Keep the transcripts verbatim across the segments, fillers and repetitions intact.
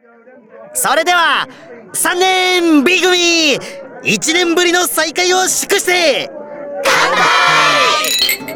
それではさんねん B 組いちねんぶりの再会を祝して乾杯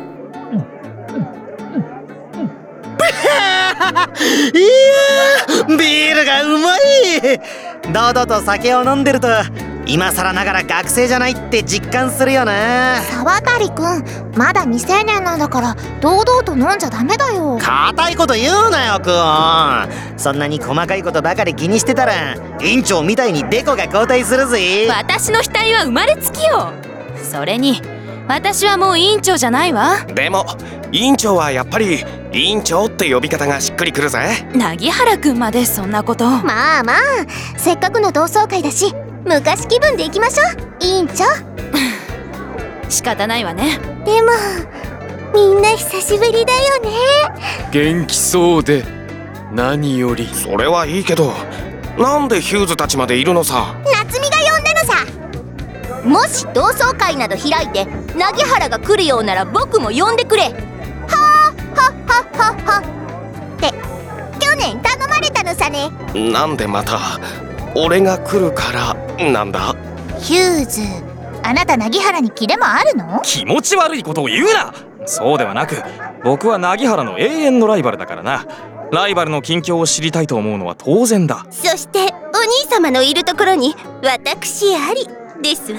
いやー、ビールがうまい。堂々と酒を飲んでると今更ながら学生じゃないって実感するよな。 沢渡くん、まだ未成年なんだから堂々と飲んじゃダメだよ。 固いこと言うなよクオン。そんなに細かいことばかり気にしてたら院長みたいにデコが交代するぜ。 私の額は生まれつきよ。それに私はもう院長じゃないわ。 でも院長はやっぱり院長って呼び方がしっくりくるぜ。 凪原くんまでそんなこと。 まあまあ、せっかくの同窓会だし昔気分で行きましょう、委員長。 仕方ないわね。 でもみんな久しぶりだよね。 元気そうで何より。 それはいいけど、なんでヒューズたちまでいるのさ。 夏美が呼んだのさ。もし同窓会など開いて凪原が来るようなら僕も呼んでくれ。はあははははって去年頼まれたのさね。 なんでまた俺が来るからなんだ。 ヒューズ、あなた凪原にキレもあるの？ 気持ち悪いことを言うな。そうではなく、僕は凪原の永遠のライバルだからな。ライバルの近況を知りたいと思うのは当然だ。 そしてお兄様のいるところに私ありですわ。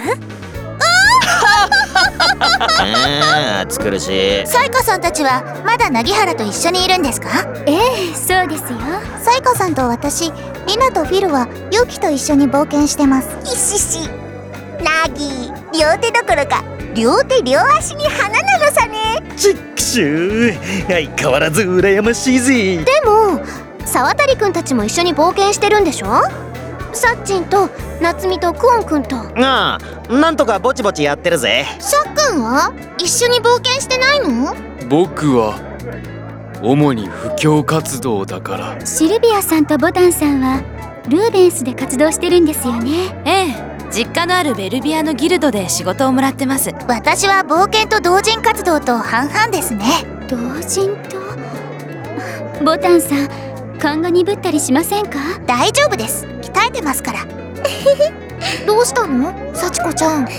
ああ、暑苦しい。 サイカさんたちはまだ凪原と一緒にいるんですか？ええ、そうですよ。サイカさんと私、リナとフィルはユキと一緒に冒険してます。いしし、ナギ、両手どころか両手両足に花なのさね。 ちっくしゅー、相変わらず羨ましいぜ。 でも沢渡くんたちも一緒に冒険してるんでしょ？サッチンと夏美とクオンくんと。 ああ、なんとかぼちぼちやってるぜ。 シャッくんは一緒に冒険してないの？ 僕は主に布教活動だから。 シルビアさんとボタンさんはルーベンスで活動してるんですよね。 ええ、実家のあるベルビアのギルドで仕事をもらってます。 私は冒険と同人活動と半々ですね。 同人と。ボタンさん、勘が鈍ったりしませんか？ 大丈夫です、鍛えてますからどうしたの幸子ちゃん。うん、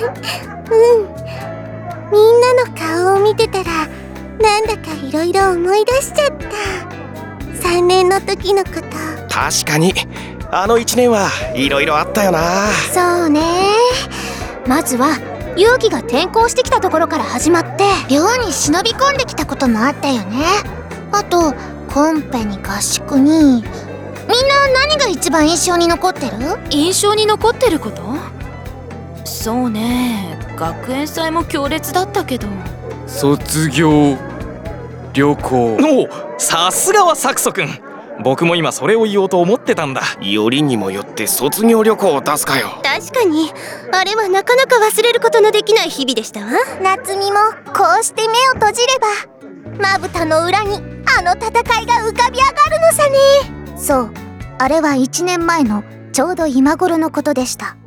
みんなの顔を見てたらなんだかいろいろ思い出しちゃった。さんねんの時のこと。 確かにあのいちねんはいろいろあったよな。 そうね。まずは勇気が転校してきたところから始まって寮に忍び込んできたこともあったよね。あとコンペに合宿に。みんな何が一番印象に残ってる？ 印象に残ってること？そうね、学園祭も強烈だったけど。 卒業旅行。 おお、さすがはサクソくん。僕も今それを言おうと思ってたんだ。 よりにもよって卒業旅行を出すかよ。 確かにあれはなかなか忘れることのできない日々でしたわ。夏美もこうして目を閉じればまぶたの裏にあの戦いが浮かび上がるのさね。そう、あれはいちねんまえのちょうど今頃のことでした。